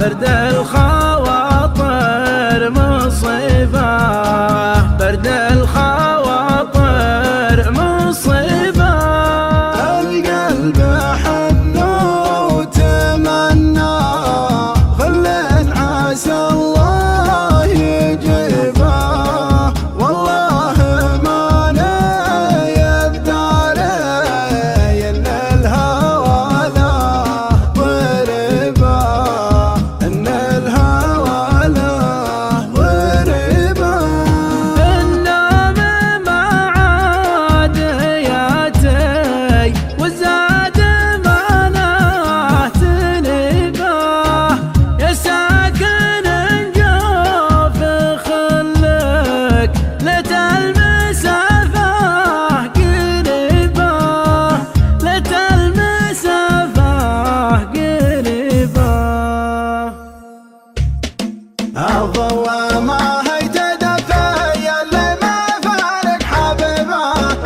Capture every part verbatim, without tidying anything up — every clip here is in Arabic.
برد الخواطر مصيبة، برد الخواطر مصيبة. القلب حن وتمنى خل عسى الله يجيبه، والله ما يبدأ لي ان الهوى له ضربه، ان الهوى له ضربه. النوم ما عاد ياتي وزاد مناه تنبه، يا ساكن جوف خلك لا تلمس افاه قريبه، لا تلمس افاه قريبه. الضوء ما هي تدفى يلي ما فارق حبيبه،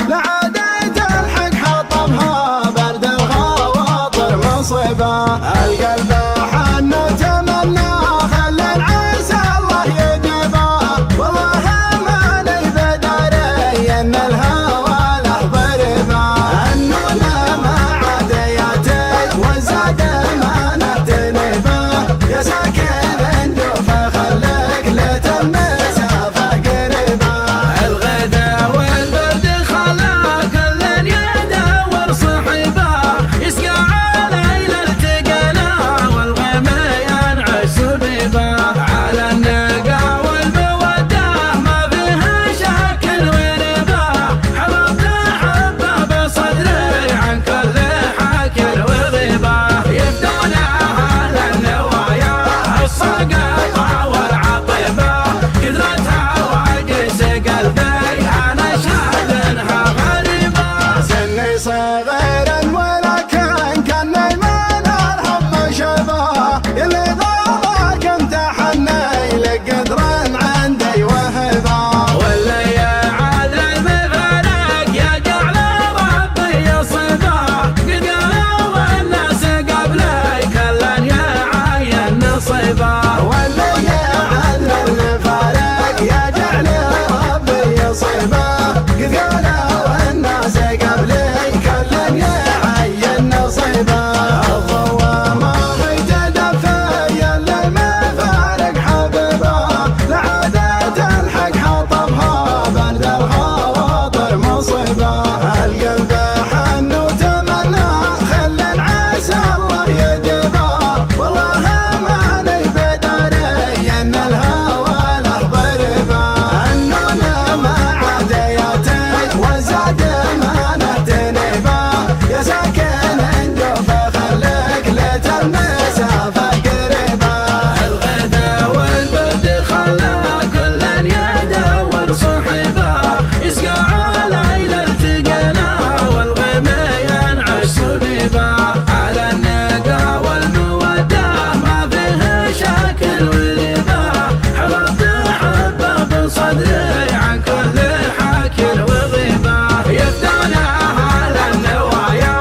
لعادة الحق حطمها برد الخواطر مصيبه. القلب حن وتمنى خل عسى الله يجيبه، والله ما لي بداري ان الهوى له ضربه. النون ما عاد ياتي وزاد المنى تنبه، يا ساكن الجوف خلك لا تلمس افاه قريبه. الغدا والبرد خلا كل يدور صحبه، يسقى على الالتقانا والغم ينعش بيبه. على النقا والموده ما فيها شك وربه، حبب حبه بصدري عن كل حكي وغيبه. يفدون على النوايا الصقطه والعقبه، قدرتها وعجز قلبي انا شاهدها غريبه. سني صغير ولكن كان من الهم شبه، يلي ضاعك امتحني لك قدر عندي وهبه. ولا يا عاد المفارق يا جعل ربي يصبه، قد قالوا الناس قبلي كلا يا عين نصيبه. ولا يا عدل المفارق يا جعل ربي يصيبه، قد قالوا الناس قبلي كلا يعين نصيبه. الضوء ما هي تدفى يلي ما فارق حبيبه، لعادة الحق حطمها برد الخواطر مصيبه. القلب حن وتمنى خل عسى الله يجيبه، والله ما لي بداري ان الهوى له ضربه. النون ما عاد ياتي وزاد منى تنبه، يا ساكن جوف خلك لا تلمس افاه قريبه. الغدا والبرد خلا كل يدور صحبه، يسقى على الالتقانا والغم ينعش بيبه. على النقا والموده ما فيها شك وربه، حببت حبه بصدري عن كل حكي وغيبه. يفدون على النوايا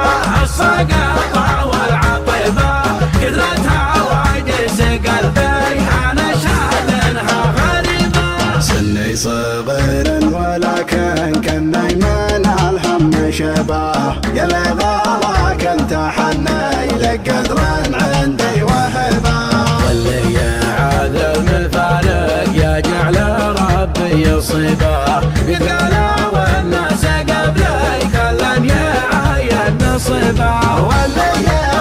الصقطه والعقبه، قدرتها وعجز قلبي انا شاهدها غريبه. سني صغير ولكن كني من الهم شبه، يلي ضاعك امتحني لك قدر عندي وهبه. واللي يا عاد المفارق يا جعل ربي يصيبه، قد قالوا الناس قبلي كلا يا عين نصيبه. ولا يا